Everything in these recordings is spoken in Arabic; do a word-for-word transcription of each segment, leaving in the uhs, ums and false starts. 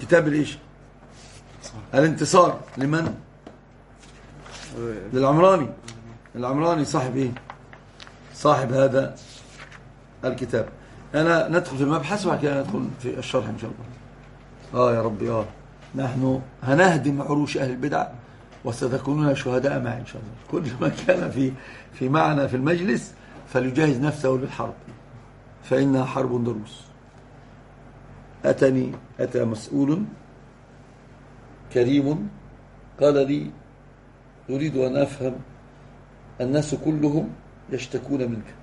كتاب الايش؟ الانتصار. لمن؟ للعمراني. العمراني صاحب ايه؟ صاحب هذا الكتاب. انا ندخل في المبحث وبعد كده ندخل في الشرح ان شاء الله. اه يا ربي اه نحن هنهدم عروش اهل البدع وستكونون شهداء معي ان شاء الله. كل من كان في في معنا في المجلس فليجهز نفسه للحرب، فإنها حرب ضروس. أتني أتى مسؤول كريم قال لي أريد أن أفهم الناس كلهم يشتكون منك.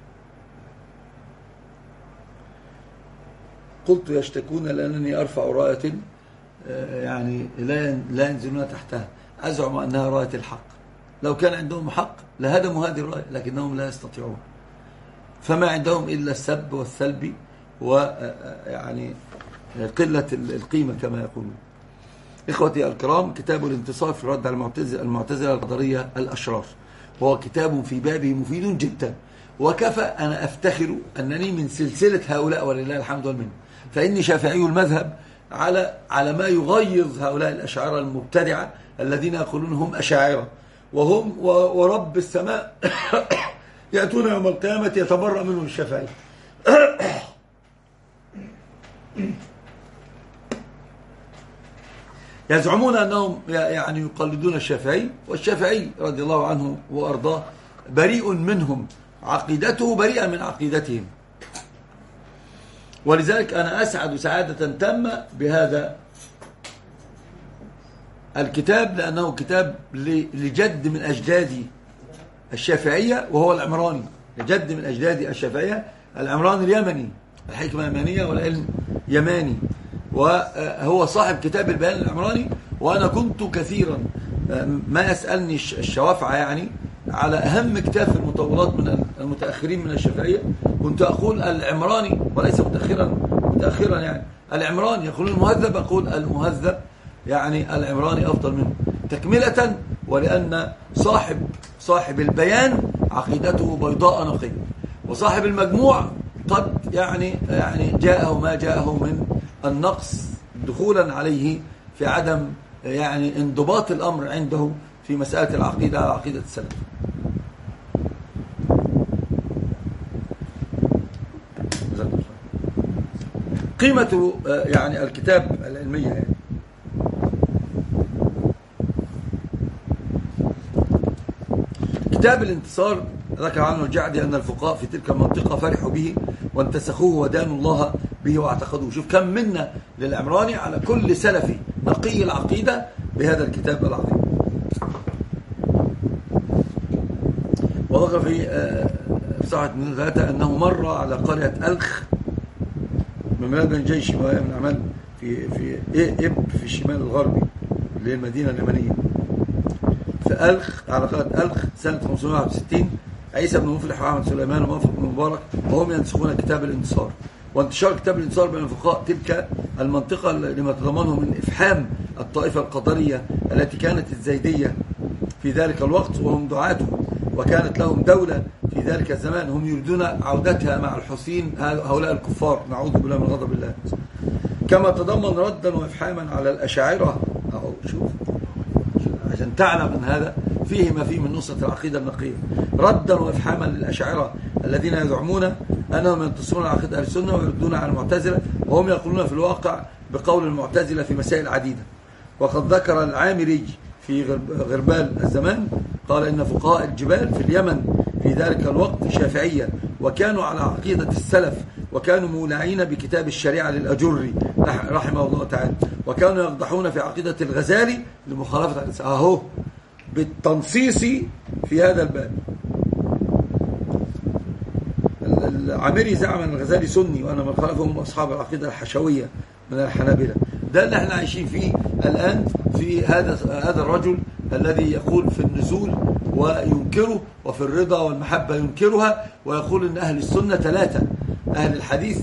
قلت يشتكون لأنني أرفع راية يعني لا ينزلون تحتها، أزعم أنها راية الحق. لو كان عندهم حق لهدموا هذه الراية، لكنهم لا يستطيعون، فما عندهم إلا السب والسلب ويعني قلة القيمة كما يقولون. إخوتي الكرام، كتاب الانتصار في الرد على المعتزلة المعتزلة القدرية الأشرار، وهو كتاب في بابه مفيد جدا، وكفى أنا أفتخر أنني من سلسلة هؤلاء ولله الحمد والمنة، فإني شافعي المذهب على على ما يغيظ هؤلاء الأشاعرة المبتدعة الذين يقولون هم أشاعرة، وهم ورب السماء يأتون يوم القيامة يتبرأ منهم الشافعي. يزعمون أنهم يعني يقلدون الشافعي، والشافعي رضي الله عنه وأرضاه بريء منهم، عقيدته بريئة من عقيدتهم. ولذلك أنا أسعد سعادة تامة بهذا الكتاب، لأنه كتاب لجد من أجدادي الشافعية، وهو العمراني، لجد من أجدادي الشافعية العمراني اليمني، الحكمة يمانية والعلم يماني، وهو صاحب كتاب البيان العمراني. وأنا كنت كثيرا ما يسألني الشوافعة يعني على أهم كتاب في المطولات من المتأخرين من الشافعية، كنت أقول العمراني وليس متأخرا متأخرا يعني العمراني. يقولون المهذب، أقول المهذب يعني العمراني أفضل منه تكملة، ولأن صاحب صاحب البيان عقيدته بيضاء نقية، وصاحب المجموع قد يعني يعني جاءه ما جاءه من النقص دخولا عليه في عدم يعني انضباط الأمر عنده في مسألة العقيدة على عقيدة السلف. قيمة يعني الكتاب العلمية يعني. كتاب الانتصار ذكر عنه الجعدي أن الفقهاء في تلك المنطقة فرحوا به وانتسخوه ودانوا الله به واعتقدوه. شوف كم منا للعمراني على كل سلفي نقي العقيدة بهذا الكتاب العظيم. وذكر في صحة من ذاته أنه مر على قرية ألخ من بلاد بن جيش وهي من أعمال في في إب في الشمال الغربي اللي هي المدينة اليمنية. في ألخ على قرية ألخ سنة خمسمائة وواحد وستين عيسى بن مفلح وأحمد سليمان وموفق بن مبارك وهم ينسخون كتاب الانتصار. وانتشار كتاب الانتصار بين الفقهاء تلك المنطقة لما تضمنه من إفحام الطائفة القدرية التي كانت الزيدية في ذلك الوقت، وهم دعاته، وكانت لهم دولة في ذلك الزمان هم يريدون عودتها مع الحسين هؤلاء الكفار، نعوذ بالله من غضب الله. كما تضمن ردا وإفحاما على الأشاعرة. أهو شوف عشان تعلم أن هذا فيه ما فيه من نصرة العقيدة النقية، ردا وإفحاما للأشاعرة الذين يزعمون أنهم ينتصرون على عقيدة أهل السنة ويردون على المعتزلة، وهم يقولون في الواقع بقول المعتزلة في مسائل عديدة. وقد ذكر العامري في غربال الزمان قال إن فقهاء الجبال في اليمن في ذلك الوقت شافعية، وكانوا على عقيدة السلف، وكانوا مولعين بكتاب الشريعة للأجري رحمه الله تعالى، وكانوا يقدحون في عقيدة الغزالي لمخالفة الإسلام. أهو بالتنصيص في هذا الباب. العامري زعم أن الغزالي سني وأن من خالفه هم أصحاب العقيدة الحشوية من الحنابلة. ده اللي احنا عايشين فيه الآن في هذا هذا الرجل الذي يقول في النزول وينكره، وفي الرضا والمحبة ينكرها، ويقول إن أهل السنة ثلاثة: أهل الحديث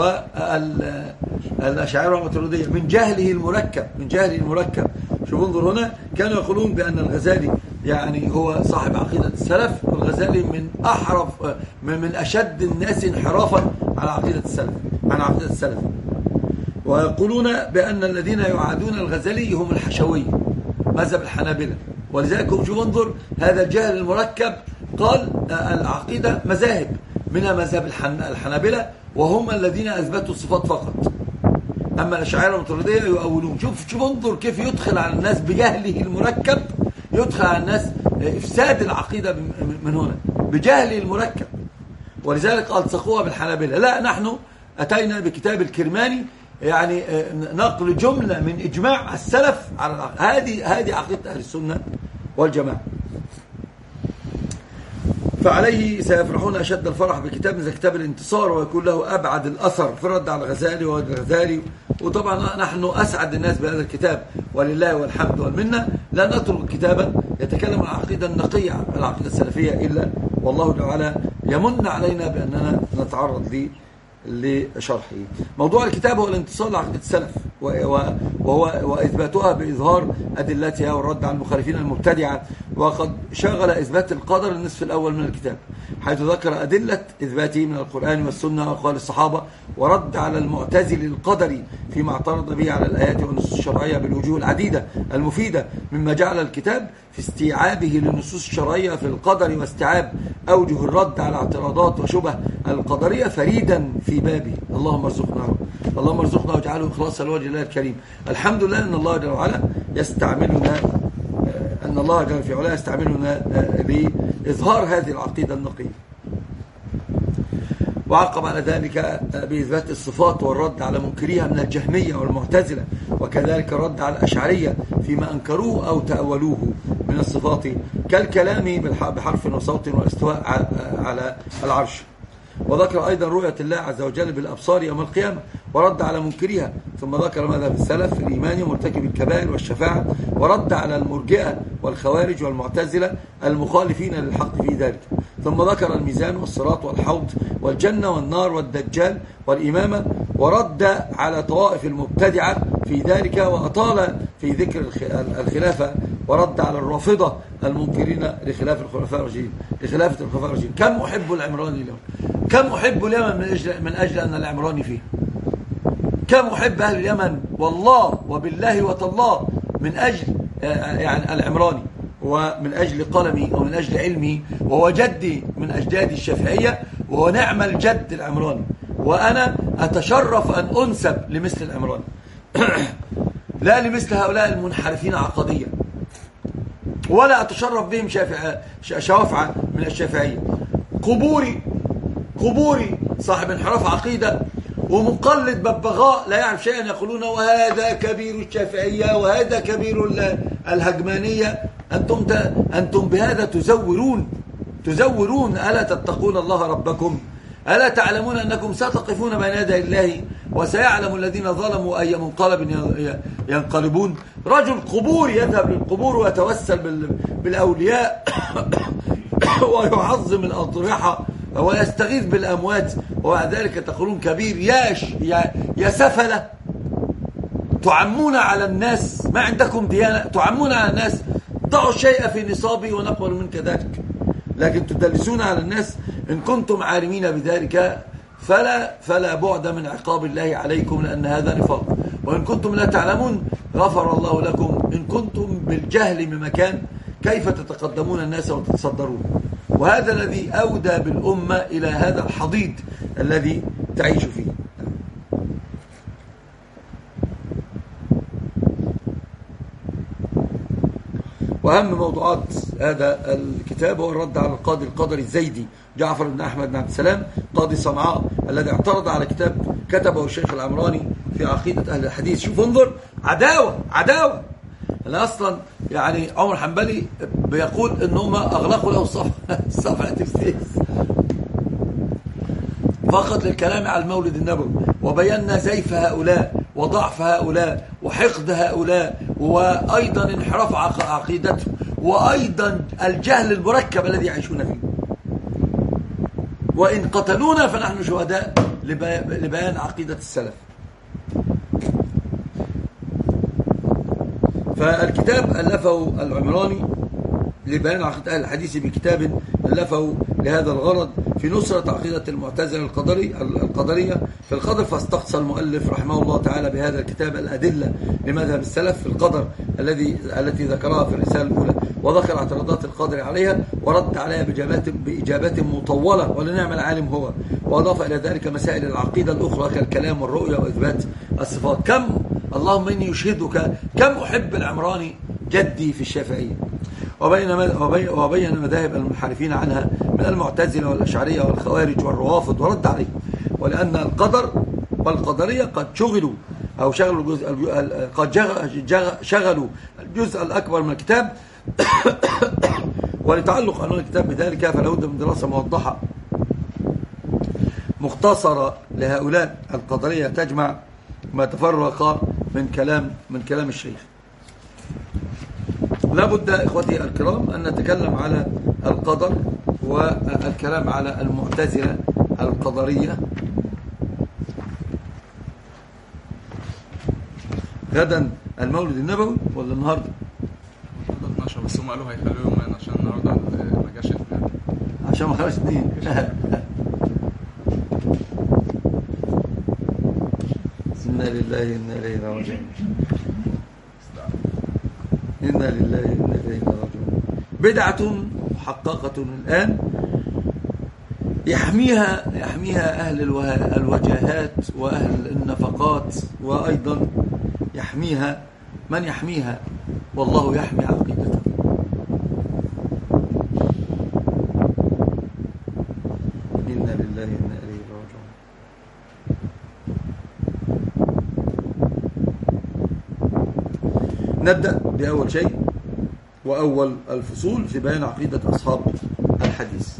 والأشاعرة والماتريدية، من جهله المركب من جهله المركب. شوف انظر هنا، كانوا يقولون بأن الغزالي يعني هو صاحب عقيدة السلف، والغزالي من أحرف من أشد الناس انحرافا على عقيدة السلف عن عقيدة السلف. ويقولون بأن الذين يعادون الغزالي هم الحشوية مذهب الحنابلة. ولذلك شوف انظر هذا الجهل المركب. قال العقيدة مذاهب، منها مذهب الحنابلة وهم الذين أثبتوا الصفات فقط، أما الأشاعرة والماتريدية يؤولون. شوف شوف انظر كيف يدخل على الناس بجهله المركب، يدخل على الناس إفساد العقيدة من هنا بجهله المركب. ولذلك ألصقوها بالحنابلة. لا، نحن أتينا بكتاب الكرماني يعني نقل جملة من إجماع السلف على العقيدة. هذه هذه عقيدة أهل السنة والجماعة. فعليه سيفرحون أشد الفرح بكتاب مثل كتاب الانتصار، ويكون له أبعد الأثر في الرد على الغزالي والغزالي. وطبعا نحن أسعد الناس بهذا الكتاب ولله والحمد والمنة. لا نترك كتابا يتكلم عن العقيدة النقية العقيدة السلفية إلا والله تعالى يمن علينا بأننا نتعرض ليه لشرحه. موضوع الكتاب هو الانتصار لعقيدة السلف وهو وإثباتها بإظهار أدلتها والرد على المخالفين المبتدعة. وقد شغل إثبات القدر النصف الأول من الكتاب، حيث ذكر أدلة إثباته من القرآن والسنة وأقوال الصحابة، ورد على المعتزل القدري فيما اعترض به على الآيات والنصوص الشرعية بالوجوه العديدة المفيدة، مما جعل الكتاب في استيعابه للنصوص الشرعية في القدر واستيعاب أوجه الرد على اعتراضات وشبه القدرية فريدا في بابه. اللهم ارزقنا اللهم ارزقنا واجعله إخلاصا لوجه الله الكريم. الحمد لله أن الله جل وعلا يستعملنا أن الله جل في علاه يستعملنا لإظهار هذه العقيدة النقية. وعقب على ذلك بإثبات الصفات والرد على منكريها من الجهمية والمعتزلة، وكذلك الرد على الأشعرية فيما أنكروه أو تأولوه من الصفات كالكلام بحرف وصوت والاستواء على العرش. وذكر أيضا رؤية الله عز وجل بالأبصار يوم القيامة ورد على منكريها. ثم ذكر مذهب السلف في الإيمان ومرتكب الكبائر والشفاعة، ورد على المرجئة والخوارج والمعتزلة المخالفين للحق في ذلك. ثم ذكر الميزان والصراط والحوض والجنة والنار والدجال والإمامة، ورد على طوائف المبتدعة في ذلك، وأطال في ذكر الخلافة، ورد على الرافضة المنكرين لخلاف الخلفاء الراشدين لخلافة الخلفاء الراشدين. كم أحب العمراني اليوم، كم أحب اليمن من أجل, من أجل أن العمراني فيه، كم أحب أهل اليمن والله وبالله وتالله من أجل يعني العمراني، ومن أجل قلمي ومن أجل علمي، وهو جدي من أجداد الشافعية، وهو نعم الجد العمراني، وأنا أتشرف أن أنسب لمثل العمراني لا لمثل هؤلاء المنحرفين عقديا، ولا أتشرف بهم شوافع من الشافعية. قبوري قبوري صاحب انحراف عقيدة ومقلد ببغاء لا يعرف شيئا، يقولون وهذا كبير الشافعية وهذا كبير الهجمانية. أنتم, أنتم بهذا تزورون تزورون ألا تتقون الله ربكم؟ ألا تعلمون أنكم ستقفون بين يدي الله وسيعلم الذين ظلموا أي منقلب ينقلبون؟ رجل قبور يذهب للقبور ويتوسل بالأولياء ويعظم الأضرحة ويستغيث بالأموات، وبعد ذلك تقولون كبير. ياش يا, يا سفلة، تعمون على الناس، ما عندكم ديانة، تعمون على الناس. ضعوا الشيء في نصابي ونقبل منك ذلك، لكن تدلسون على الناس. إن كنتم عالمين بذلك فلا فلا بعد من عقاب الله عليكم، لأن هذا نفاق. وإن كنتم لا تعلمون غفر الله لكم. إن كنتم بالجهل بمكان كيف تتقدمون الناس وتتصدرون؟ وهذا الذي أودى بالأمة إلى هذا الحضيض الذي تعيش فيه. وأهم موضوعات هذا الكتاب هو الرد على القاضي القدري الزيدي جعفر بن أحمد بن عبد السلام قاضي صنعاء، الذي اعترض على كتاب كتبه الشيخ العمراني في عقيدة أهل الحديث. شوف انظر، عداوة عداوة. أنا أصلا يعني عمر حنبلي بيقول إنهم أغلقوا له صفحة الفيس فقط للكلام على المولد النبوي، وبينا زيف هؤلاء وضعف هؤلاء وحقد هؤلاء، وأيضا انحراف عقيدتهم، وأيضا الجهل المركب الذي يعيشون فيه. وإن قتلونا فنحن شهداء لبيان عقيدة السلف. فالكتاب ألفه العمراني لبيان عقيدة أهل الحديث بكتاب ألفه لهذا الغرض في نصرة عقيدة المعتزلة القدري القدرية في القدر، فاستقصى المؤلف رحمه الله تعالى بهذا الكتاب الأدلة لمذهب السلف في القدر الذي التي ذكرها في الرسالة الأولى، وذكر اعتراضات القادر عليها ورد عليها بإجابات بإجابات مطولة ولنعم العالم هو، وأضاف إلى ذلك مسائل العقيدة الأخرى كالكلام والرؤية وإثبات الصفات. كم اللهم إني يشهدك كم أحب العمراني جدي في الشافعية، وبين وبين مذاهب المنحرفين عنها من المعتزلة والأشعرية والخوارج والروافض ورد عليه، ولأن القدر والقدرية قد شغلوا أو شغلوا الجزء قد شغلوا الجزء الأكبر من الكتاب ولتعلق عنوان الكتاب بذلك فلا بد من دراسة موضحة مختصرة لهؤلاء القدرية تجمع ما تفرق من كلام من كلام الشيخ. لا بد إخوتي الكرام أن نتكلم على القدر والكلام على المعتزلة القدرية. غدا المولد النبوي ولا النهارده؟ اتناشر بس هم قالوا هيخلوه يومين عشان النهارده ما جاش اثنين عشان ما خرجش اثنين. إنا لله إنا إليه راجعون. إنا لله إنا إليه راجعون. بدعة محققة الآن يحميها يحميها أهل الوجاهات وأهل النفقات، وأيضا يحميها من يحميها والله يحمي عقيدته. إنا لله إنا إليه راجعون. نبدأ بأول شيء وأول الفصول في بيان عقيدة أصحاب الحديث.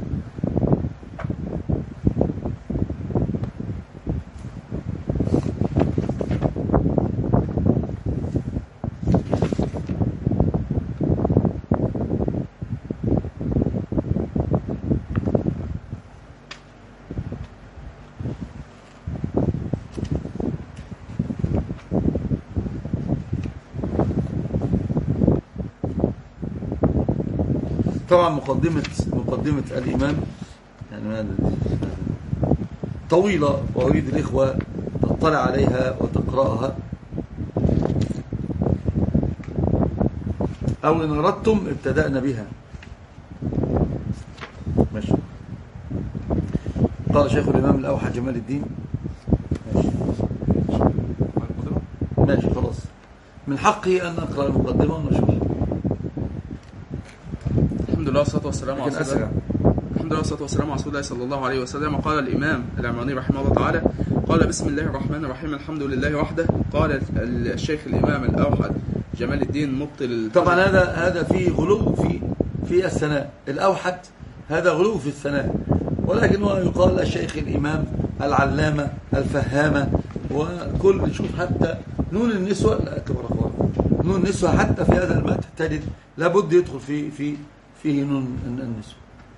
طبعا مقدمة مقدمة الإمام يعني طويلة، وأريد الإخوة تطلع عليها وتقرأها، أو إن أردتم ابتدأنا بها. ماشي. قال شيخ الإمام الأوحد جمال الدين. ماشي ماشي خلاص، من حقي أن أقرأ المقدمة ونشوف. الحمد لله والصلاة والسلام على رسول الله. الحمد لله والصلاة والسلام على رسول الله صلى الله عليه وسلم. قال الإمام العمراني رحمه الله تعالى: قال بسم الله الرحمن الرحيم الحمد لله وحده. قال الشيخ الإمام الأوحد جمال الدين مبطل. طبعا هذا هذا فيه غلو في في الثناء. الأوحد هذا غلو في الثناء، ولكن هو يقال الشيخ الإمام العلامة الفهامة، وكل شوف حتى نون النسوة لا كبر أخوان نون النسوة حتى في هذا المدح تجد لابد يدخل في في فيه نون النسوة.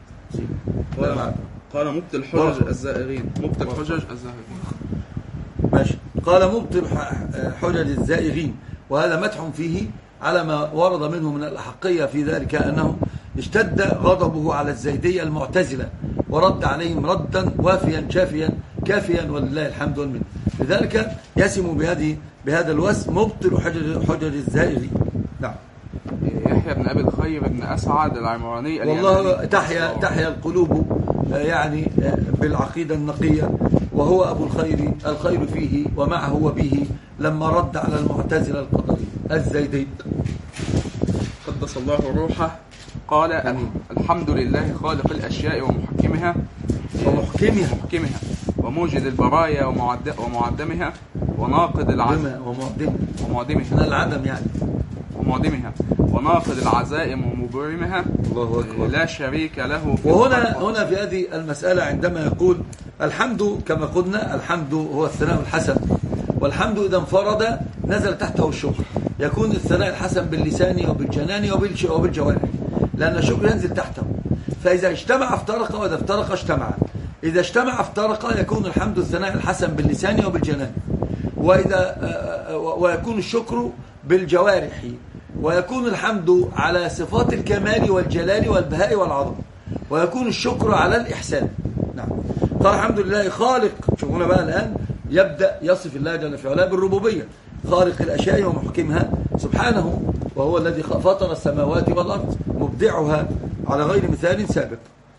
قال مبطل حجج الزائغين. مبطل حجج الزائغين. ماشي. قال مبطل حجج الزائغين، وهذا مدح فيه على ما ورد منه من الأحقية في ذلك أنه اشتد غضبه على الزيدية المعتزلة ورد عليهم ردا وافيا شافيا كافيا ولله الحمد والمنه. لذلك يسم بهذه بهذا الوسم مبطل حجج حجج الزائغين. نعم. يحيى بن أبي الخير بن أسعد العمراني. والله تحيا تحيا القلوب يعني بالعقيدة النقية، وهو أبو الخير الخير فيه ومعه وبه لما رد على المعتزلة القدرية الزيدي قدس الله روحه. قال أمين. الحمد لله خالق الأشياء ومحكمها ومحكمها ومحكمها وموجد البرايا ومعدمها وناقض العزم ومعدمها من العدم يعني ومعدمها وناقض العزائم ومبرمها. الله أكبر. لا شريك له. وهنا هنا في هذه المسألة عندما يقول الحمد كما قلنا الحمد هو الثناء الحسن، والحمد إذا انفرد نزل تحته الشكر، يكون الثناء الحسن باللسان وبالجنان وبالجوارح، لأن الشكر ينزل تحته. فإذا اجتمع افترق، وإذا افترق اجتمع. إذا اجتمع افترق يكون الحمد الثناء الحسن باللسان وبالجنان، وإذا ويكون الشكر بالجوارح، ويكون الحمد على صفات الكمال والجلال والبهاء والعظمة، ويكون الشكر على الإحسان. نعم. قال الحمد لله خالق، شوفونا بقى الآن يبدأ يصف الله جل في علاه بالربوبية، خالق الأشياء ومحكمها سبحانه، وهو الذي فطر السماوات والأرض مبدعها على غير مثال سابق،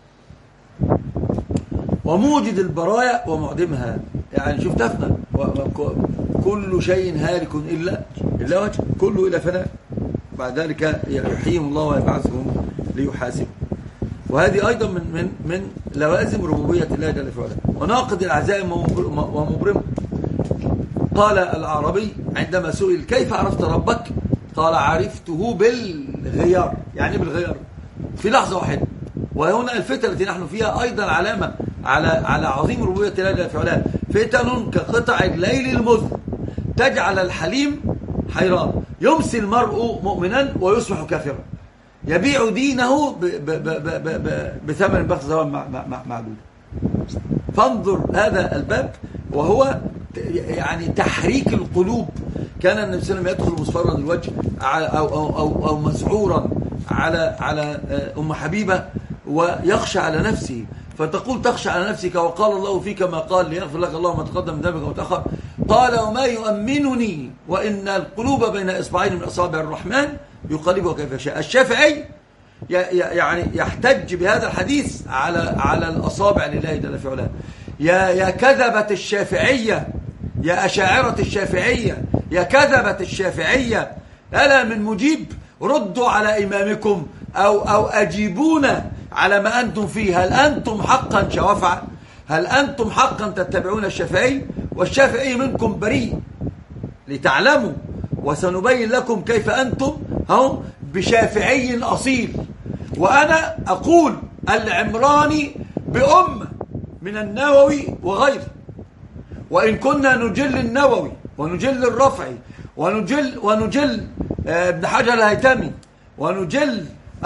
وموجد البرايا ومعدمها. يعني شوف تفنى، كل شيء هالك إلا إلا وجه، كله إلى فناء، بعد ذلك يحييهم الله ويبعثهم ليحاسبهم. وهذه أيضا من من من لوازم ربوبية الله جل في علاه. وناقض العزائم ومبرمه. قال الأعرابي عندما سئل كيف عرفت ربك؟ قال عرفته بالغيار. يعني بالغيار في لحظة واحدة. وهنا الفتنة التي نحن فيها أيضا علامة على على عظيم ربوبية الله جل في علاه. فتن كقطع الليل المظلم تجعل الحليم حيران، يمسي المرء مؤمنا ويصبح كافرا، يبيع دينه ب ب ب ب ب بثمن بخس زمان معدود. فانظر هذا الباب، وهو يعني تحريك القلوب. كان النبي صلى الله عليه وسلم يدخل مصفرا الوجه أو, أو, أو, أو مسعورا على على أم حبيبة ويخشى على نفسه، فتقول تخشى على نفسك وقال الله فيك ما قال ليغفر لك الله ما تقدم من ذنبك وما تأخر. قال وما يؤمنني وإن القلوب بين إصبعين من أصابع الرحمن يقلبها كيف يشاء. الشافعي يعني يحتج بهذا الحديث على على الأصابع لله جل في علاه. يا يا كذبة الشافعية، يا أشاعرة الشافعية، يا كذبة الشافعية، ألا من مجيب؟ ردوا على إمامكم أو أو أجيبونا على ما أنتم فيه. هل أنتم حقا شوافع؟ هل أنتم حقا تتبعون الشافعي؟ والشافعي منكم بريء، لتعلموا، وسنبين لكم كيف أنتم هم بشافعي أصيل. وأنا أقول العمراني بأمة من النووي وغيره، وإن كنا نجل النووي ونجل الرفعي ونجل ونجل ابن حجر الهيثمي ونجل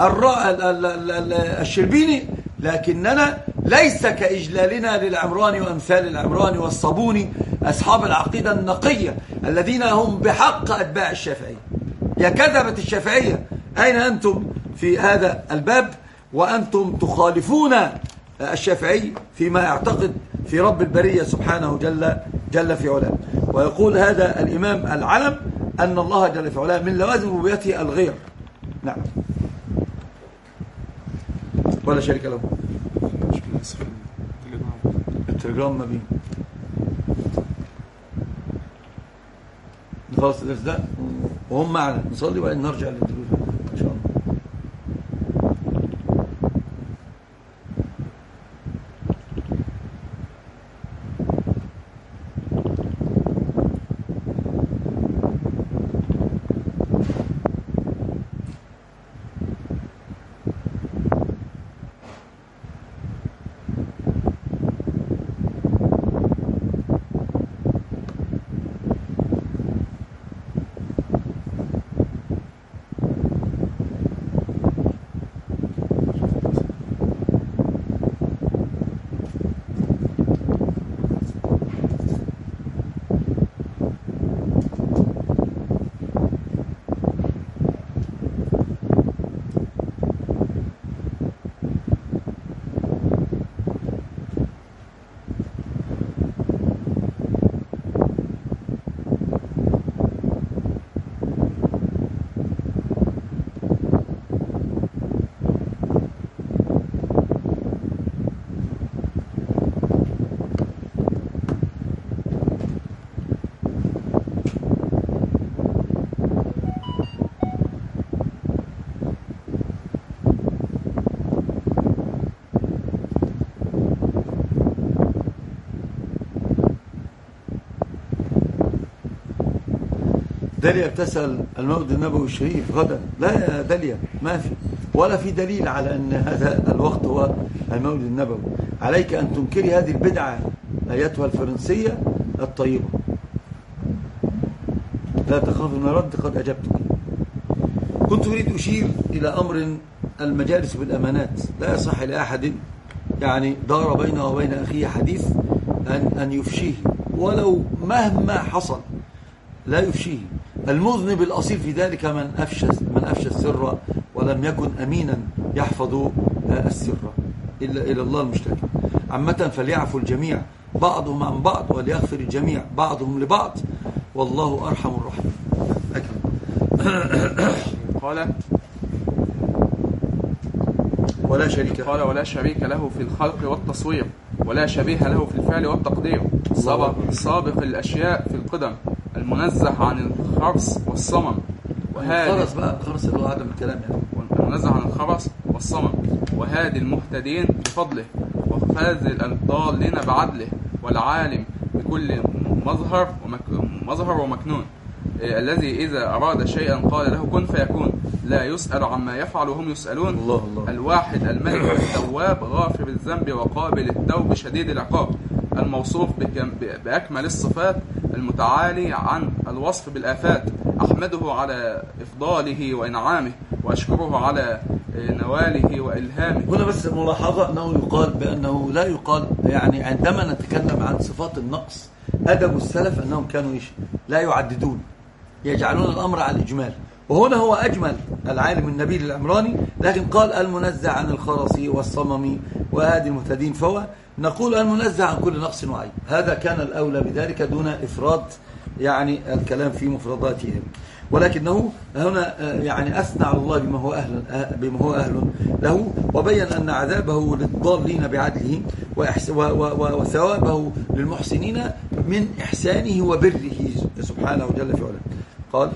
الشربيني، لكننا ليس كإجلالنا للعمراني وأمثال العمراني والصابوني أصحاب العقيدة النقية الذين هم بحق أتباع الشافعية. يا كذبة الشافعية، أين أنتم في هذا الباب وأنتم تخالفون الشافعي فيما يعتقد في رب البرية سبحانه جل جل في علاه؟ ويقول هذا الإمام العلم أن الله جل في علاه من لوازم ربوبيته الغير. نعم. ولا شريك له. التليجرام ما بين نخلص الدرس ده وهم معنا نصلي وبعدين نرجع للدروس ان شاء الله. داليا بتسأل المولد النبوي الشريف غدا. لا يا داليا، ما في ولا في دليل على أن هذا الوقت هو المولد النبوي. عليك أن تنكري هذه البدعة أيتها الفرنسية الطيبة. لا تخاف من رد، قد أجبتك. كنت أريد أشير إلى أمر المجالس بالأمانات. لا يصح لأحد يعني دار بينه وبين أخيه حديث أن, أن يفشيه ولو مهما حصل، لا يفشيه. المذنب الأصيل في ذلك من أفشى من أفشى السر ولم يكن أمينا يحفظ السر. إلا إلى الله المشتكى. عامة فليعفو الجميع بعضهم عن بعض وليغفر الجميع بعضهم لبعض والله أرحم الراحمين. قال ولا شريك قال ولا شريك له في الخلق والتصوير ولا شبيه له في الفعل والتقدير، سابق, سابق الأشياء في القدم، المنزه عن الخرس والصمم. الخرس بقى الخرس اللي هو عدم الكلام يعني المنزه عن الخرس والصمم، وهادي المهتدين بفضله، وخاذل الضالين بعدله، والعالم بكل مظهر ومظهر ومكنون، الذي إذا أراد شيئا قال له كن فيكون، لا يسأل عما يفعل وهم يسألون. الله الله. الواحد الملك التواب غافر الذنب وقابل التوب شديد العقاب، الموصوف بأكمل الصفات، المتعالي عن الوصف بالآفات. أحمده على إفضاله وإنعامه وأشكره على نواله وإلهامه. هنا بس ملاحظة أنه يقال بأنه لا يقال يعني عندما نتكلم عن صفات النقص أدب السلف أنهم كانوا لا يعددون، يجعلون الأمر على الإجمال، وهنا هو أجمل العالم النبيل العمراني، لكن قال المنزع عن الخرس والصمم وهادي المهتدين، فهو نقول المنزع عن كل نقص وعيب. هذا كان الأولى بذلك دون إفراد يعني الكلام في مفرداتهم، ولكنه هنا يعني أثنى على الله بما هو أهل بما هو أهل له، وبين أن عذابه للضالين بعدله وثوابه للمحسنين من إحسانه وبره سبحانه وجل في علاه. قال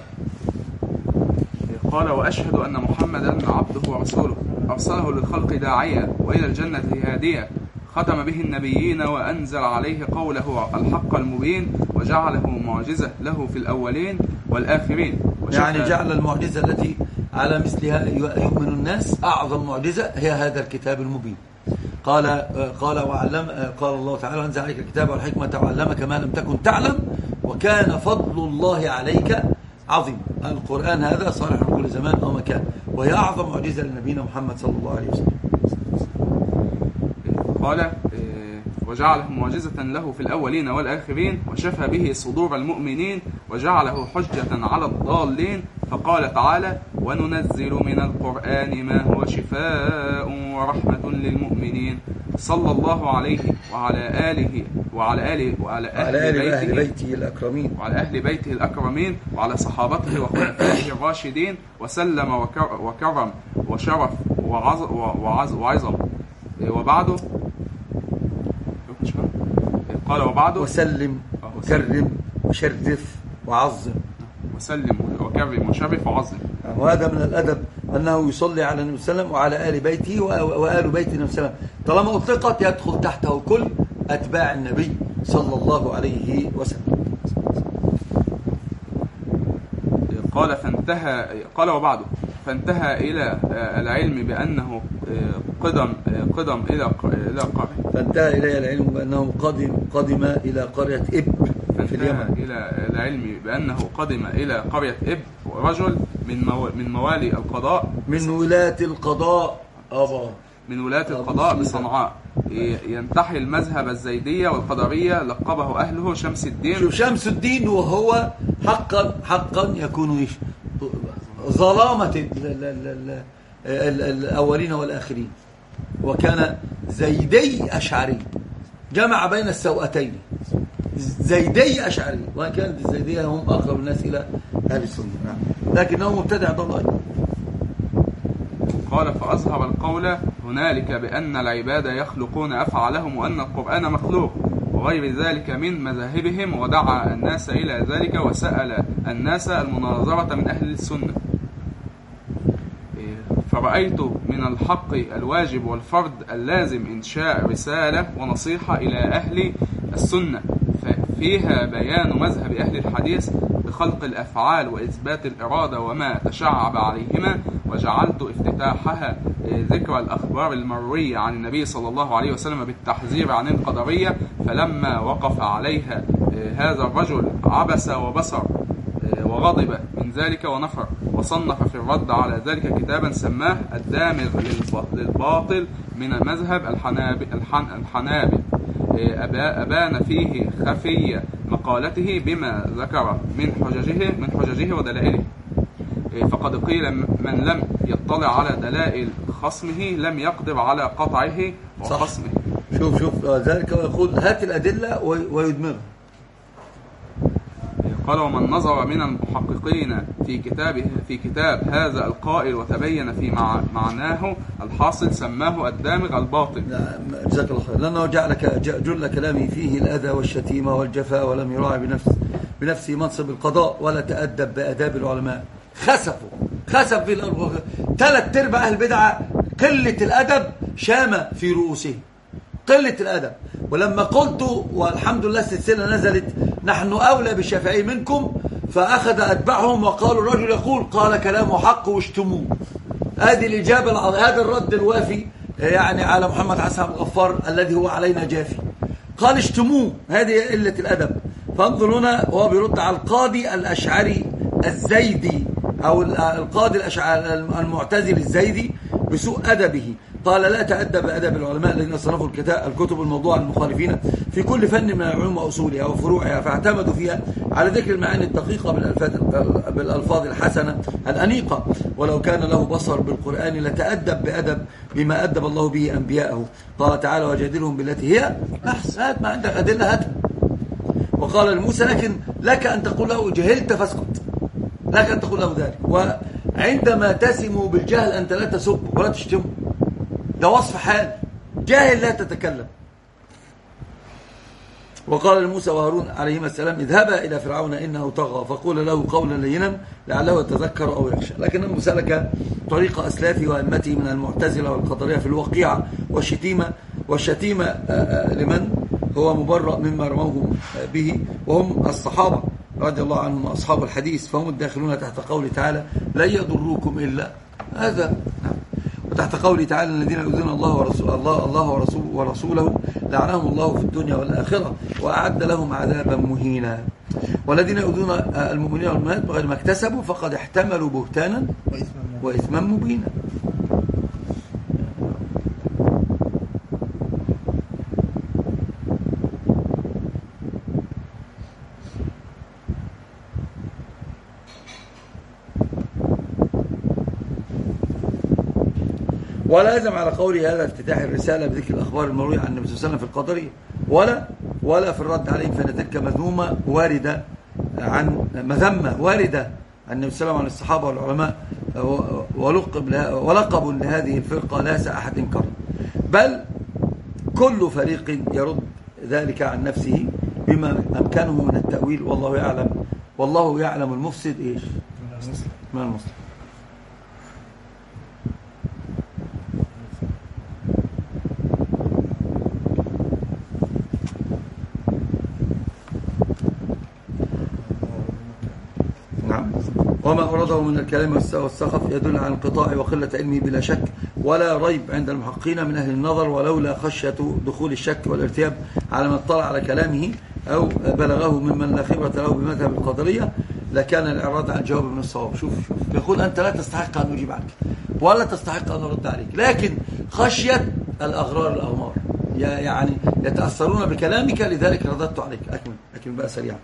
قال وأشهد أن محمدا عبده ورسوله أرسله للخلق داعيا وإلى الجنة هاديا، ختم به النبيين وأنزل عليه قوله الحق المبين، وجعله معجزة له في الأولين والآخرين. يعني جعل المعجزة التي على مثلها يؤمن الناس أعظم معجزة هي هذا الكتاب المبين. قال قال وعلم قال الله تعالى وأنزل عليك الكتاب والحكمة وعلمك ما لم تكن تعلم وكان فضل الله عليك عظيم. القرآن هذا صالح لكل زمان أو مكان، وهي أعظم معجزة لنبينا محمد صلى الله عليه وسلم. قال وجعله معجزة له في الأولين والآخرين، وشفى به صدور المؤمنين، وجعله حجة على الضالين. فقال تعالى وننزل من القرآن ما هو شفاء ورحمة للمؤمنين. صلى الله عليه وعلى آله وعلى آله وعلى أهل, أهل بيته, بيته الأكرمين وعلى أهل بيته الأكرمين وعلى صحابته وخلفائه الراشدين وسلم وكرم وشرف وعظ وعظ وعظم. وبعده قال وبعده وسلم وكرم وشرف وعظم وسلم وكرم وشرف وعظم. وهذا من الأدب أنه يصلي على النبي صلى الله عليه وسلم وعلى آل بيته وآل بيت النبي صلى الله عليه وسلم، طالما أطلقت يدخل تحته كل أتباع النبي صلى الله عليه وسلم. قال فانتهى قال وبعده فانتهى إلى العلم بأنه قدم قدم إلى إلى قرية فانتهى إلى العلم بأنه قدم قدم إلى قرية إب في اليمن. إلى العلم بأنه قدم إلى قرية إب، رجل من مو من موالي القضاء من ولاة القضاء أبا من ولاة القضاء بصنعاء، ينتحي المذهب الزيدية والقدرية، لقبه أهله شمس الدين. شوف شمس الدين، وهو حقا حقا يكون إيش ظلامة الأولين والآخرين، وكان زيدي أشعري، جمع بين السوءتين، زيدي أشعري، وإن كانت الزيدية هم أقرب الناس إلى أهل السنة، لكنه مبتدع ضلال. قال فأظهر القول هنالك بأن العباد يخلقون أفعالهم وأن القرآن مخلوق وغير ذلك من مذاهبهم، ودعا الناس إلى ذلك وسأل الناس المناظرة من أهل السنة. فرأيت من الحق الواجب والفرض اللازم إنشاء رسالة ونصيحة إلى أهل السنة فيها بيان مذهب أهل الحديث بخلق الأفعال وإثبات الإرادة وما تشعب عليهما، وجعلت افتتاحها ذكر الأخبار المروية عن النبي صلى الله عليه وسلم بالتحذير عن القدرية. فلما وقف عليها هذا الرجل عبس وبصر وغضب من ذلك ونفر، وصنف في الرد على ذلك كتابا سماه الدامغ للباطل من مذهب الحنابل, الحنابل أبان فيه خفي مقالته بما ذكر من حججه من حججه ودلائله. فقد قيل من لم يطلع على دلائل خصمه لم يقدر على قطعه، وخصمه. شوف شوف ذلك يقول هات الأدلة ويدمغها. قال ومن نظر من المحققين في كتابه في كتاب هذا القائل وتبين في معناه الحاصل سماه الدامغ الباطل. جزاك الله خير، لأنه جعل جل كلامي فيه الأذى والشتيمة والجفاء ولم يراعي بنفس بنفسه منصب القضاء ولا تأدب بآداب العلماء. خسفوا خسف في الأرض. ثلاث ارباع البدعة قلة الأدب شامة في رؤوسهم، قلة الأدب. ولما قلت والحمد لله السلسلة نزلت نحن أولى بالشافعي منكم، فأخذ أتبعهم وقالوا الرجل يقول قال كلامه حق واشتموه. هذه الإجابة، هذا الرد الوافي يعني على محمد حسن الغفار الذي هو علينا جافي. قال اشتموه، هذه قلة الأدب. فانظر هنا وهو بيرد على القاضي الأشعري الزيدي أو القاضي الأشعري المعتزلي الزيدي بسوء أدبه. قال لا تأدب بأدب العلماء الذين صنفوا الكتب الموضوعة المخالفين في كل فن من العلوم وأصولها وفروعها، فاعتمدوا فيها على ذكر المعاني الدقيقة بالألفاظ الحسنة الأنيقة. ولو كان له بصر بالقرآن لتأدب بأدب بما أدب الله به أنبياءه. قال تعالى وجادلهم بالتي هي أحسن. هات ما عندك أدلة هات. وقال لموسى لكن لك أن تقول له جهلت فاسكت، لك أن تقول له ذلك. وعندما تسموا بالجهل أنت لا تسب ولا تشتم، ده وصف حال. جاهل لا تتكلم. وقال لموسى وهارون عليهما السلام اذهبا إلى فرعون إنه طغى فقول له قولا لينا لعله يتذكر أو يخشى. لكنه سلك طريق أسلافه وأئمته من المعتزلة والقدرية في الوقيعة والشتيمة والشتيمة لمن هو مبرأ مما رموه به وهم الصحابة رضي الله عنهم أصحاب الحديث، فهم الداخلون تحت قوله تعالى لن يضروكم إلا هذا. وتحت قوله تعالى الذين يؤذون الله ورسوله الله الله ورسوله, ورسوله لعنهم الله في الدنيا والآخرة وأعد لهم عذابا مهينا. والذين يؤذون المؤمنين والمؤمنات بغير ما اكتسبوا فقد احتملوا بهتانا وإثما مبينا. ولا يلزم على قوله هذا افتتاح الرسالة بذكر الأخبار المروية عن النبي صلى الله عليه وسلم في القدرية ولا ولا في الرد عليهم، فإن تلك مذمومة واردة عن مذمة واردة عن النبي صلى الله عليه وسلم عن الصحابة والعلماء ولقب ولقب لهذه الفرقة لا أحد إنكار، بل كل فريق يرد ذلك عن نفسه بما أمكنه من التأويل. والله يعلم والله يعلم المفسد إيش من المسلم. وما أراده من الكلام والسخف يدل على انقطاع وقلة علمه بلا شك ولا ريب عند المحققين من أهل النظر، ولولا خشية دخول الشك والارتياب على من اطلع على كلامه أو بلغه ممن لا خبرة له بمذهب القدرية لكان الإعراض عن الجواب من الصواب. شوف شوف يقول أنت لا تستحق أن أجيب عنك ولا تستحق أن أرد عليك، لكن خشية الأغرار الأغمار يعني يتأثرون بكلامك لذلك رددت عليك. أكمل أكمل بقى سريعا.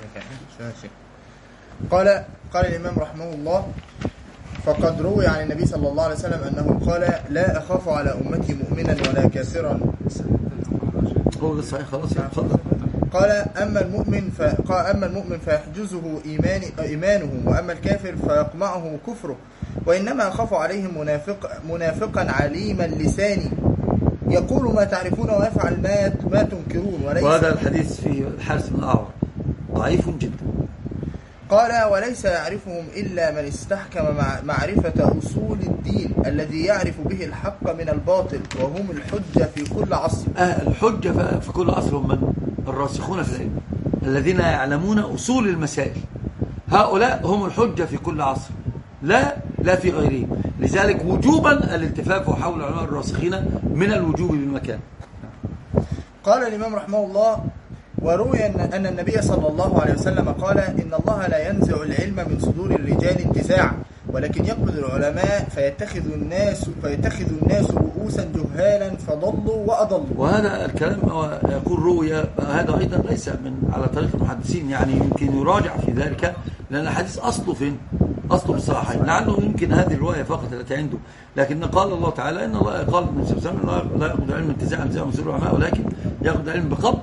قال قال الإمام رحمه الله فقد روي عن النبي صلى الله عليه وسلم أنه قال لا أخاف على أمتي مؤمنا ولا كافرا. هو ده صحيح خلاص اتفضل. قال أما المؤمن فقال أما المؤمن فيحجزه إيمان إيمانه وأما الكافر فيقمعه كفره، وإنما أخاف عليهم منافق منافقا عليم اللسان يقول ما تعرفون ويفعل ما ما تنكرون. وليس وهذا الحديث في الحارث بن أعور ضعيف جدا. قال وليس يعرفهم إلا من استحكم مع معرفة أصول الدين الذي يعرف به الحق من الباطل، وهم الحجة في كل عصر. آه الحجة في كل عصر هم من الراسخون في العلم الذين يعلمون أصول المسائل، هؤلاء هم الحجة في كل عصر لا لا في غيرهم. لذلك وجوبا الالتفاف حول العلماء الراسخين من الوجوب بالمكان. قال الإمام رحمه الله وروي أن النبي صلى الله عليه وسلم قال إن الله لا ينزع العلم من صدور الرجال انتزاعا ولكن يقبض العلماء فيتخذ الناس فيتخذ الناس رؤوسا جهالا فضلوا وأضلوا. وهذا الكلام يقول روي هذا أيضا ليس من على طريق المحدثين، يعني يمكن يراجع في ذلك لأن الحديث أصله فين؟ أصله بالصحيحين، لعله يمكن هذه الرواية فقط التي عنده، لكن قال الله تعالى إن الله قال ابن سبسان لا يأخذ العلم انتزاعا انتزاعا من سر العلماء، ولكن يأخذ العلم بقبض.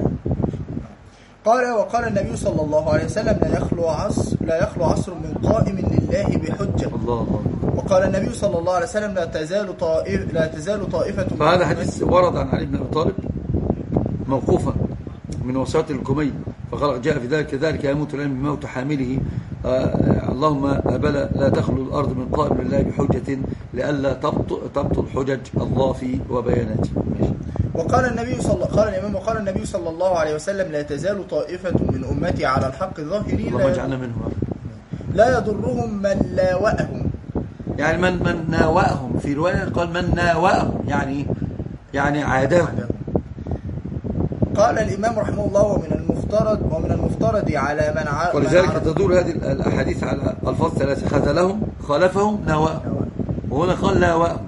قال وقال النبي صلى الله عليه وسلم لا يخلو عصر لا يخلو عصر من قائم لله بحجة. الله الله. وقال النبي صلى الله عليه وسلم لا تزال طائف لا تزال طائفة. فهذا حديث ورد عن علي بن أبي طالب موقوفا من وصيات الكمي، فقال جاء في ذلك كذلك يموت العلم بموت حامله. آه اللهم بلى لا تخلو الأرض من قائم لله بحجة لئلا تبطل حجج الله في وبياناته. وقال النبي صلى قال الإمام وقال النبي صلى الله عليه وسلم لا تزال طائفة من أمتي على الحق ظاهرين اللهم اجعلنا منهم. لا يضرهم من لاوأهم، يعني من من ناوأهم، في رواية قال من ناوأهم يعني يعني عاداهم. قال الإمام رحمه الله ومن المفترض ومن المفترض على من عرف، ولذلك تدور هذه الأحاديث على ألفاظ ثلاثة: خذلهم، خالفهم، ناوأهم، وهنا قال ناوأهم.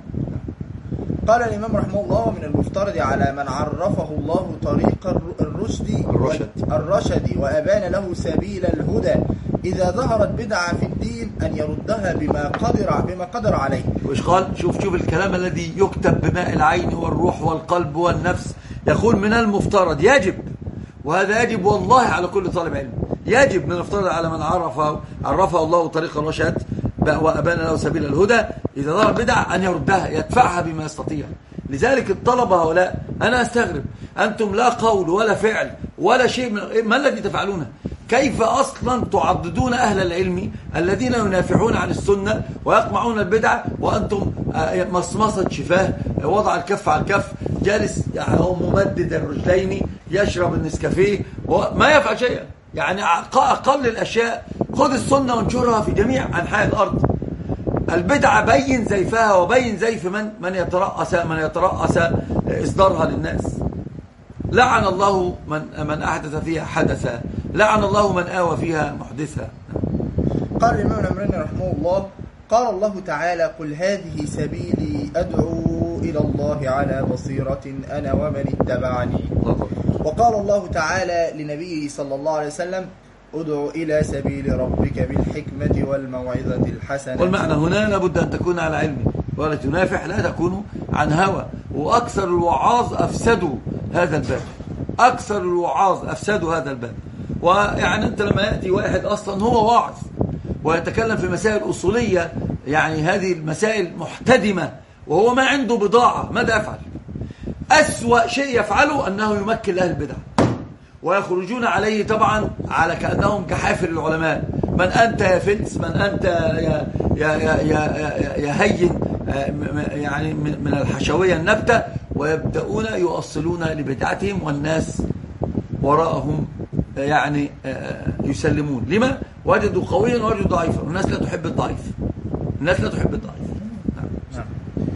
قال الإمام رحمه الله ومن المفترض على من عرفه الله طريق الرشد الرشد, الرشد وأبان له سبيل الهدى إذا ظهرت بدعة في الدين أن يردها بما قدر بما قدر عليه. وإيش قال؟ شوف شوف الكلام الذي يكتب بماء العين والروح والقلب والنفس. يقول من المفترض، يجب، وهذا يجب والله على كل طالب علم، يجب من المفترض على من عرفه عرفه الله طريق الرشد وأبان له سبيل الهدى إذا ظهر بدعة أن يردها، يدفعها بما يستطيع. لذلك الطلبة هؤلاء أنا أستغرب، أنتم لا قول ولا فعل ولا شيء من ما الذي تفعلونه؟ كيف أصلا تعضدون أهل العلم الذين ينافعون عن السنة ويقمعون البدعة، وأنتم مصمصة شفاه، وضع الكف على الكف، جالس يعني هو ممدد الرجلين يشرب النسكافيه وما يفعل شيئا. يعني أقل الأشياء خذ السنة وانشرها في جميع أنحاء الأرض. البدعة بين زيفها وبين زيف من من يترأس من يترأس إصدارها للناس. لعن الله من من أحدث فيها حدثا، لعن الله من آوى فيها محدثا. قال الإمام العمراني رحمه الله قال الله تعالى قل هذه سبيلي أدعو إلى الله على بصيرة أنا ومن اتبعني. وقال الله تعالى لنبيه صلى الله عليه وسلم ادعو إلى سبيل ربك بالحكمة والموعظة الحسنة. والمعنى هنا لابد أن تكون على علم ولا تنافح، لا تكون عن هوى. وأكثر الوعاظ أفسدوا هذا الباب، أكثر الوعاظ أفسدوا هذا الباب. ويعني أنت لما يأتي واحد أصلا هو واعظ ويتكلم في مسائل أصولية، يعني هذه المسائل محتدمة، وهو ما عنده بضاعة، ماذا يفعل؟ أسوأ شيء يفعله أنه يمكن أهل البدع ويخرجون عليه طبعا على كأنهم كحافل العلماء. من أنت يا فلس، من أنت يا, يا, يا, يا, يا هين، يعني من الحشوية النبتة، ويبدأون يؤصلون لبدعتهم والناس وراءهم يعني يسلمون. لما؟ وجدوا قويا وجدوا ضعيفا، والناس لا تحب الضعيف، الناس لا تحب الضعيف. نعم.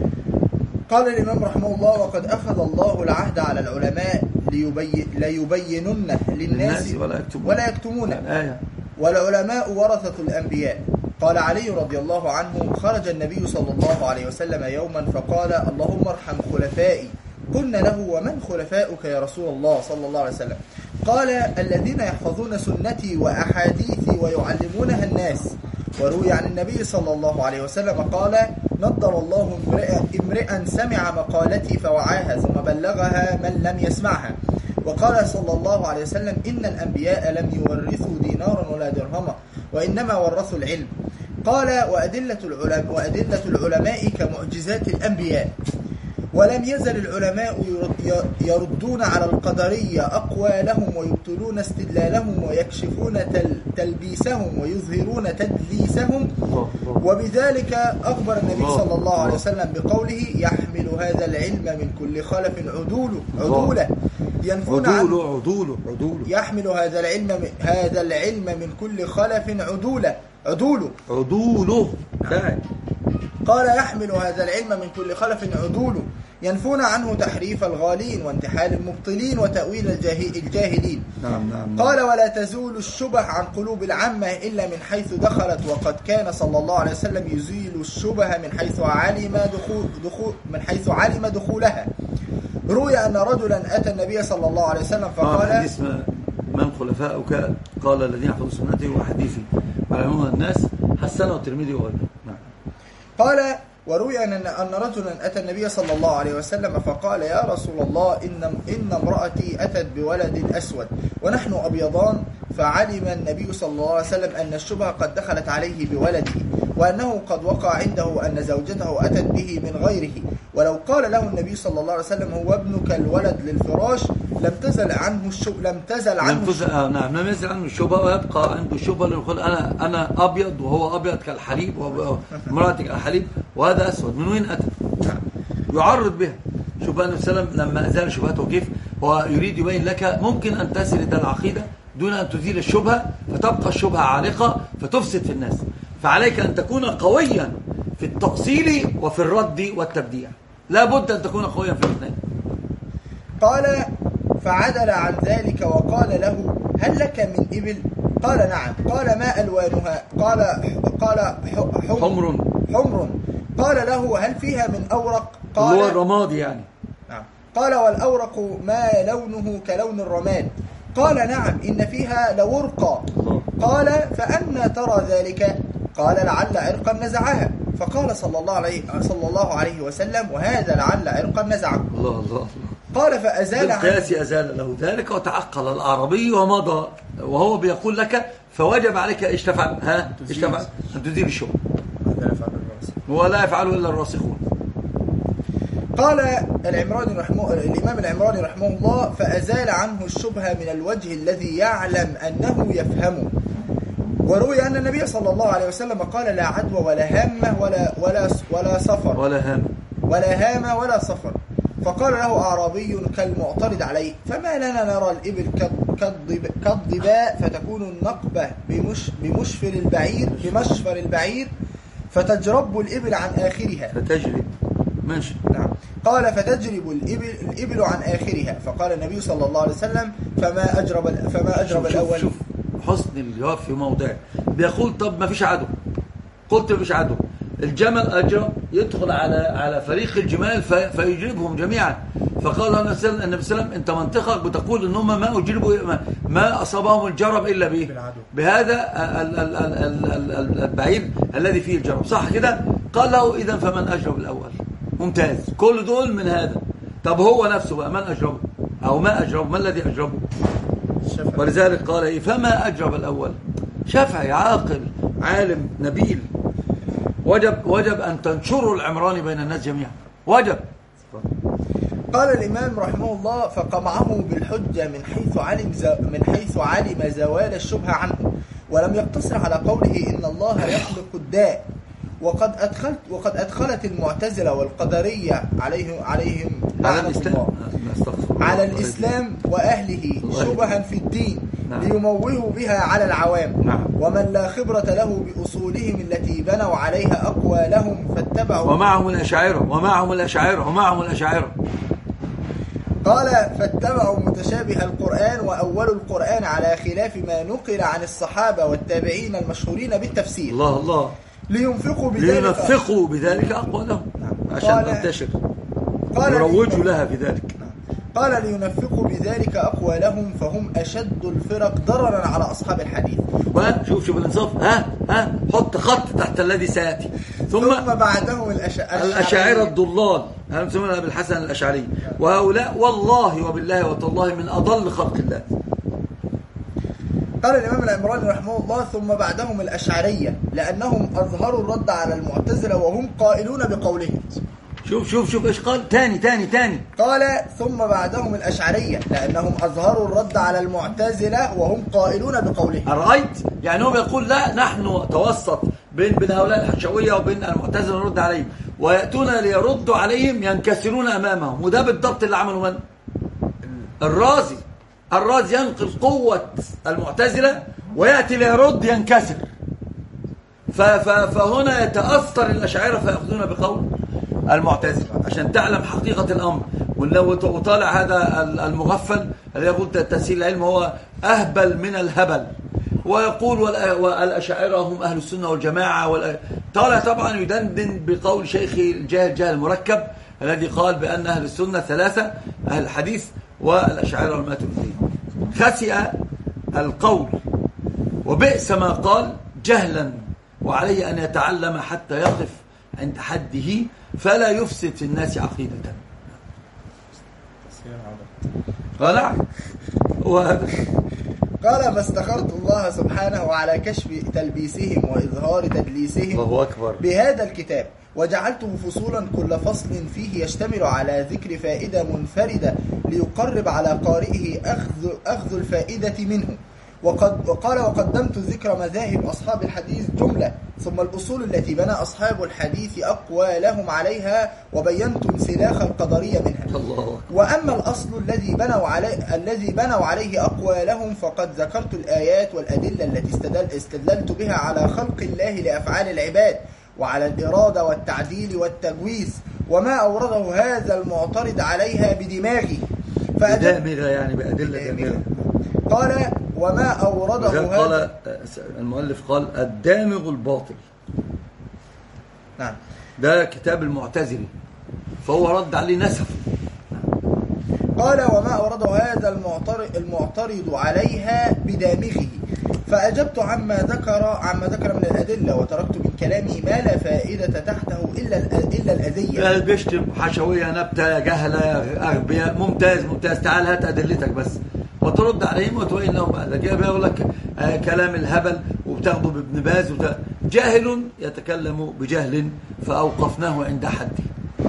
قال الإمام رحمه الله وقد أخذ الله العهد على العلماء ليبين ليبيننه للناس ولا يكتمونه, ولا يكتمونه. آية. والعلماء ورثة الأنبياء. قال علي رضي الله عنه خرج النبي صلى الله عليه وسلم يوما فقال اللهم ارحم خلفائي. قلنا له ومن خلفاؤك يا رسول الله صلى الله عليه وسلم؟ قال الذين يحفظون سنتي وأحاديثي ويعلمونها الناس. وروي عن النبي صلى الله عليه وسلم قال نضر الله امرئا سمع مقالتي فوعاها ثم بلغها من لم يسمعها. وقال صلى الله عليه وسلم إن الأنبياء لم يورثوا دينارا ولا درهما وإنما ورثوا العلم. قال وأدلة العلماء, وأدلة العلماء كمعجزات الأنبياء. ولم يزل العلماء يردون على القدرية أقوالهم ويبطلون استدلالهم ويكشفون تلبيسهم ويظهرون تدليسهم. وبذلك أخبر النبي صلى الله عليه وسلم بقوله يحمل هذا العلم من كل خلف عدوله عدوله ينفون عدوله عدوله عدوله يحمل هذا العلم هذا العلم من كل خلف عدوله عدوله عدوله قال يحمل هذا العلم من كل خلف عدوله ينفون عنه تحريف الغالين وانتحال المبطلين وتأويل الجاهلين. نعم نعم. قال ولا تزول الشبه عن قلوب العامة إلا من حيث دخلت، وقد كان صلى الله عليه وسلم يزيل الشبه من حيث علم دخول, دخول من حيث علم دخولها. روي أن رجلا أتى النبي صلى الله عليه وسلم فقال حديث من خلفاؤك؟ قال الذين يحفظون سنتي وحديثي. يعلمون الناس حسنه الترمذي وغيره. نعم. قال وروي أن أن رجلا أتى النبي صلى الله عليه وسلم فقال يا رسول الله إن إن امرأتي أتت بولد أسود ونحن أبيضان، فعلم النبي صلى الله عليه وسلم أن الشبهة قد دخلت عليه بولده، وأنه قد وقع عنده أن زوجته أتت به من غيره، ولو قال له النبي صلى الله عليه وسلم هو ابنك الولد للفراش لم تزل عنه الشبهة لم تزل عنه لم تزل آه نعم لم يزل عنه الشبهة، ويبقى عنده الشبهة اللي يقول أنا أنا أبيض وهو أبيض كالحليب وامرأتك كالحليب وهذا أسود، من وين أتى؟ يعرض بها. شوف بقى النبي صلى الله عليه وسلم لما أزال شبهته كيف هو يريد يبين لك ممكن أن تسرد العقيدة دون أن تزيل الشبهة، فتبقى الشبهة عالقة فتفسد في الناس. فعليك أن تكون قويا في التأصيل وفي الرد والتبديع، لا بد أن تكون قويا في الاثنين. قال فعدل عن ذلك وقال له هل لك من إبل؟ قال نعم. قال ما ألوانها؟ قال قال حمر حمر. قال له هل فيها من أورق؟ قال هو الرماد يعني. نعم. قال والأورق ما لونه كلون الرماد؟ قال نعم إن فيها لورقا. قال فأنا ترى ذلك؟ قال لعل عرقا نزعها. فقال صلى الله عليه صلى الله عليه وسلم وهذا لعل عرقا نزعه. الله الله الله. قال فأزال بالقياس أزال له ذلك وتعقل الأعرابي ومضى وهو بيقول لك فوجب عليك ايش تفعل؟ ها ايش تفعل؟ أن تزيل الشبهة. ولا يفعله إلا الراسخون. قال العمراني رحمه الإمام العمراني رحمه الله فأزال عنه الشبهة من الوجه الذي يعلم أنه يفهمه. وروي أن النبي صلى الله عليه وسلم قال لا عدوى ولا هامة ولا ولا ولا سفر ولا هامة ولا هامة ولا سفر. فقال له أعرابي كالمعترض عليه فما لنا نرى الإبل كالضباء فتكون النقبة بمش بمشفر البعير بمشفر البعير فتجرب الإبل عن آخرها. فتجرب ماشي. نعم. قال فتجرب الإبل الإبل عن آخرها. فقال النبي صلى الله عليه وسلم فما أجرب فما أجرب شوف الأول. شوف, شوف حسن الجواب في موضعه. بيقول طب ما فيش عدو، قلت ما فيش عدو، الجمل أجرب يدخل على على فريق الجمال فيجربهم جميعا. فقال النبي صلى الله عليه وسلم انت منطقك بتقول ان هم ما اجربوا ما اصابهم الجرب الا به بهذا البعير الذي فيه الجرب، صح كده؟ قال له اذا فمن اجرب الاول؟ ممتاز، كل دول من هذا. طب هو نفسه بقى من اجربه او ما اجربه؟ ما الذي اجربه؟ ولذلك قال ايه فما اجرب الاول؟ شافعي عاقل عالم نبيل، وجب وجب ان تنشروا العمران بين الناس جميعا، وجب. قال الإمام رحمه الله فقمعه بالحجة من حيث علم من حيث علم زوال الشبهة عنه، ولم يقتصر على قوله إن الله يخلق الداء. وقد أدخلت وقد أدخلت المعتزلة والقدرية عليهم عليهم على الإسلام على الإسلام وأهله شبها في الدين ليموهوا بها على العوام، ومن لا خبرة له بأصولهم التي بنوا عليها أقوالهم فاتبعوا. ومعهم الأشاعرة ومعهم الأشاعرة ومعهم الأشاعرة. قال فاتبعوا متشابه القرآن وأولوا القرآن على خلاف ما نقل عن الصحابة والتابعين المشهورين بالتفسير. الله الله. لينفقوا بذلك لينفقوا بذلك أقوالهم عشان تنتشر ويروجوا لها في ذلك. قال لينفقوا بذلك أقوالهم فهم أشد الفرق ضررا على أصحاب الحديث. وشوف شوف الإنصاف، ها ها حط خط تحت الذي سيأتي. ثم, ثم بعدهم الأشاعرة الأشاعرة الضلال، هم يسمونها أبي الحسن الأشعري، وهؤلاء والله وبالله وتالله من أضل خلق الله. قال الإمام العمراني رحمه الله ثم بعدهم الأشعرية لأنهم أظهروا الرد على المعتزلة وهم قائلون بقولهم. شوف شوف شوف ايش قال تاني تاني تاني قال ثم بعدهم الأشعرية لأنهم أظهروا الرد على المعتزلة وهم قائلون بقولهم. رأيت؟ يعني هو يقول لا نحن توسط بين بين هؤلاء الحشوية وبين المعتزلة نرد عليهم، ويأتون ليردوا عليهم ينكسرون أمامهم. وده بالضبط اللي عمله من؟ الرازي. الرازي ينقل قوة المعتزلة ويأتي ليرد ينكسر. فهنا يتأثر الأشاعرة فيأخذون بقول المعتزلة عشان تعلم حقيقة الأمر. ولو طالع هذا المغفل الذي يقول تسهيل العلم هو أهبل من الهبل، ويقول والأشاعرة هم أهل السنة والجماعة. طالع طبعا يدندن بقول شيخي الجاهل جاهل المركب الذي قال بأن أهل السنة ثلاثة، أهل الحديث والأشاعرة والماتريدية. خسئ القول وبئس ما قال جهلا، وعليه أن يتعلم حتى يقف عند حده فلا يفسد في الناس عقيدة. نعم وهذا قال فاستخرت الله سبحانه على كشف تلبيسهم وإظهار تدليسهم الله أكبر بهذا الكتاب، وجعلته فصولا كل فصل فيه يشتمل على ذكر فائدة منفردة ليقرب على قارئه أخذ, أخذ الفائدة منه. وقد وقال وقدمت ذكر مذاهب أصحاب الحديث جملة، ثم الأصول التي بنى أصحاب الحديث أقوالهم عليها، وبينت انسلاخ القدرية منها. الله. وأما الأصل الذي بنوا عليه الذي بنوا عليه أقوالهم فقد ذكرت الآيات والأدلة التي استدل استدللت بها على خلق الله لأفعال العباد، وعلى الإرادة والتعديل والتجويز، وما أورده هذا المعترض عليها بدماغي بدامغة يعني بأدلة دامغة. قال وما أورده قال هذا المؤلف قال الدامغ الباطل. نعم، ده كتاب المعتزلي فهو رد عليه نسف. قال وما أورده هذا المعترض, المعترض عليها بدامغه، فأجبت عما ذكر عما ذكر من الأدلة، وتركت من كلامه ما لا فائدة تحته إلا إلا الأذية. بيشتم حشوية نبتة جهلة أغبياء. ممتاز ممتاز، تعال هات أدلتك بس وترد عليهم وتبين لهم بقى. لكن بيقول لك آه كلام الهبل وبتاخده بابن باز وت... جاهل يتكلم بجهل فأوقفناه عند حده.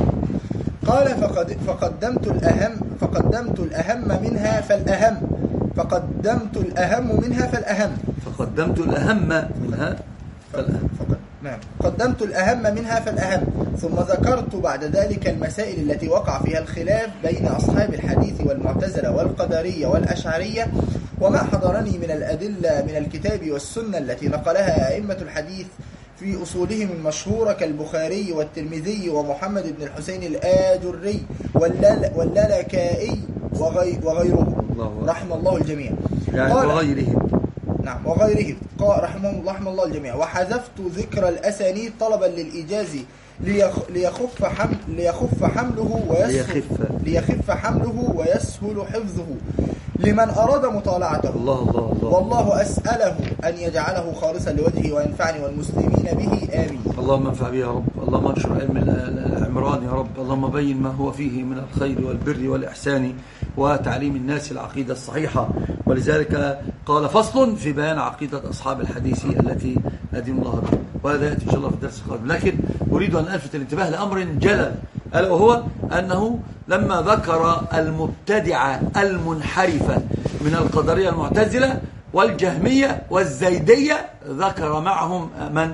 قال فقد فقدمت الأهم فقدمت الأهم منها فالأهم فقدمت الأهم منها فالأهم فقدمت الأهم منها فالأهم فقد... نعم قدمت الأهم منها فالأهم، ثم ذكرت بعد ذلك المسائل التي وقع فيها الخلاف بين أصحاب الحديث والمعتزلة والقدرية والأشعرية، وما حضرني من الأدلة من الكتاب والسنة التي نقلها أئمة الحديث في أصولهم المشهورة كالبخاري والترمذي ومحمد بن الحسين الآجري واللالكائي وغيره رحم الله الجميع. يعني وغيرهم نعم وغيرهم رحمه الله رحم الله الجميع. وحذفت ذكر الأسانيد طلبا للإيجاز ليخف حمل ليخف حمله ويسهل ليخف حمله ويسهل حفظه لمن أراد مطالعته. الله الله الله. والله أسأله أن يجعله خالصا لوجهه وينفعني والمسلمين به آمين. اللهم انفع به يا رب. اللهم انشر علم العمران يا رب. اللهم بين ما هو فيه من الخير والبر والإحسان وتعليم الناس العقيدة الصحيحة. ولذلك قال فصل في بيان عقيدة أصحاب الحديث التي أدين الله بها، وهذا يأتي إن شاء الله في الدرس القادم. لكن أريد أن ألفت الانتباه لأمر جلل، ألا وهو أنه لما ذكر المبتدعة المنحرفة من القدرية المعتزلة والجهمية والزيدية ذكر معهم من؟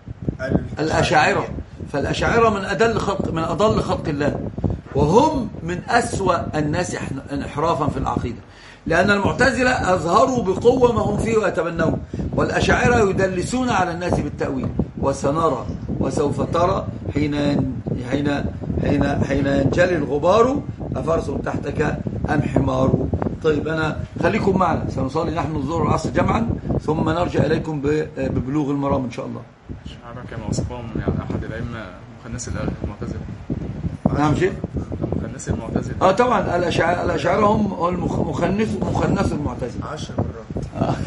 الأشاعرة. فالأشاعرة من أدل خلق من أضل خلق الله، وهم من أسوأ الناس انحرافا في العقيدة، لأن المعتزلة أظهروا بقوة ما هم فيه ويتبنون، والأشاعرة يدلسون على الناس بالتأويل. وسنرى وسوف ترى حين حين حين حين ينجلي الغبار أفرس تحتك أم حمار. طيب أنا خليكم معنا، سنصلي نحن الظهر والعصر جمعا ثم نرجع إليكم ببلوغ المرام إن شاء الله. شعرا كما وصفهم يعني أحد الأئمة مخنث المعتزلة. نعم شيء مخنث المعتزلة. اه طبعا الأشاعرة الأشاعرة هم المخنث مخنث المعتزلة. عشر مرات. آه.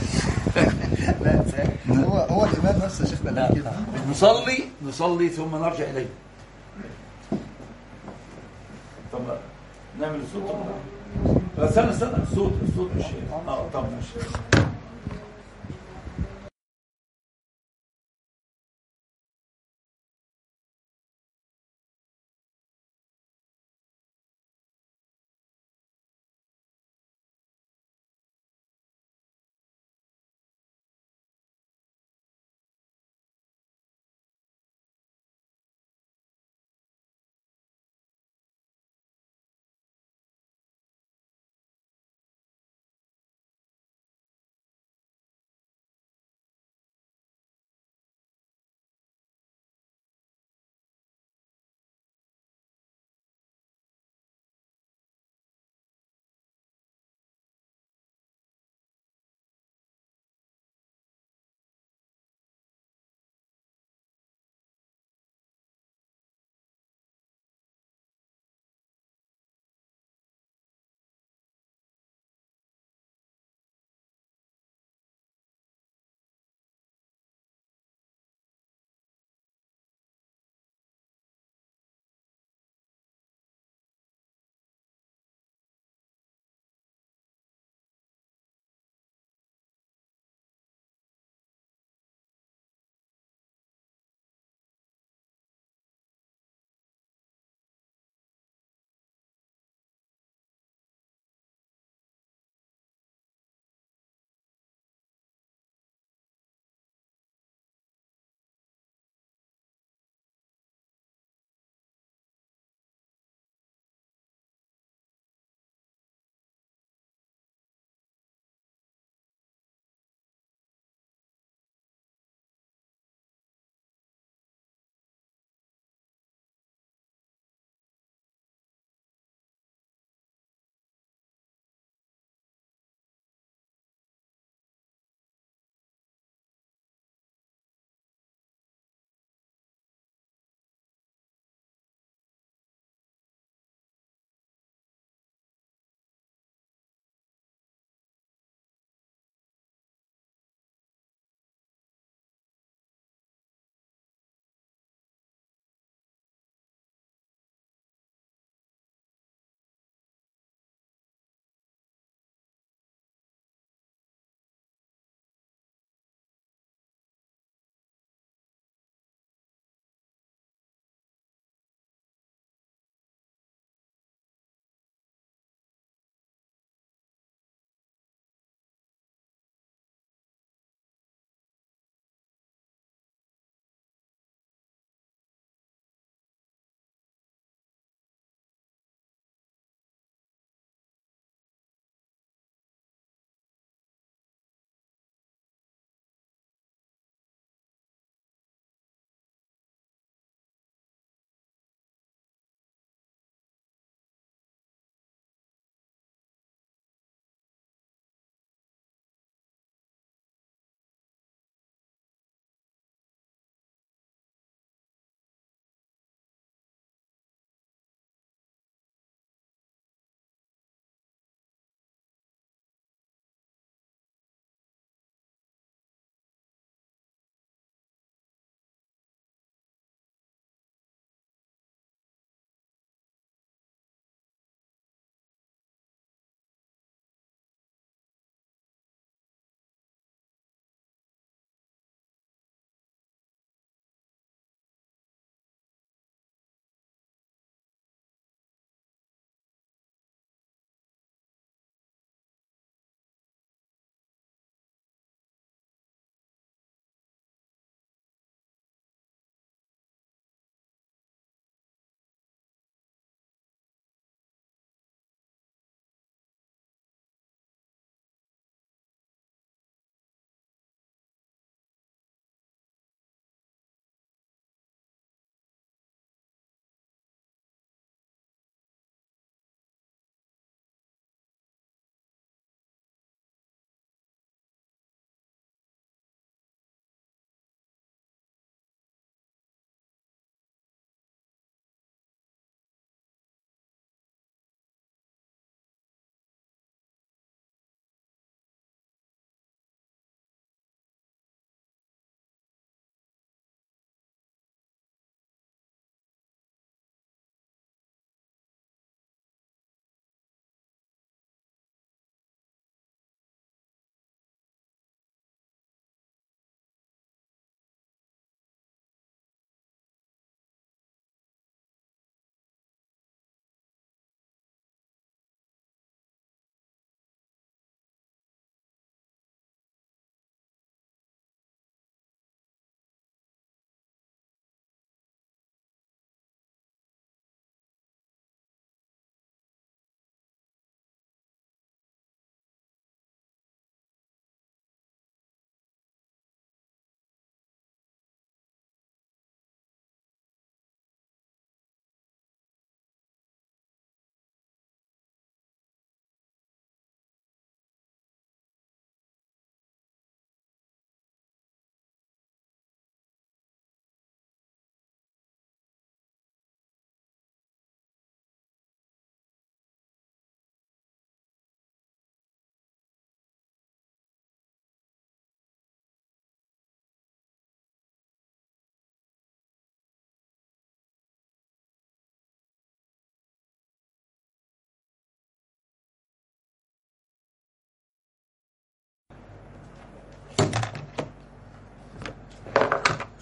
لا هو هو الإمام نفسه شيخنا. لا نصلي نصلي ثم نرجع إليه. طب نعمل الصوت. طب استنى استنى الصوت الصوت مش اه طب مش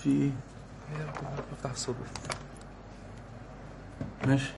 في ايه؟ افتح الصوت. ماشي.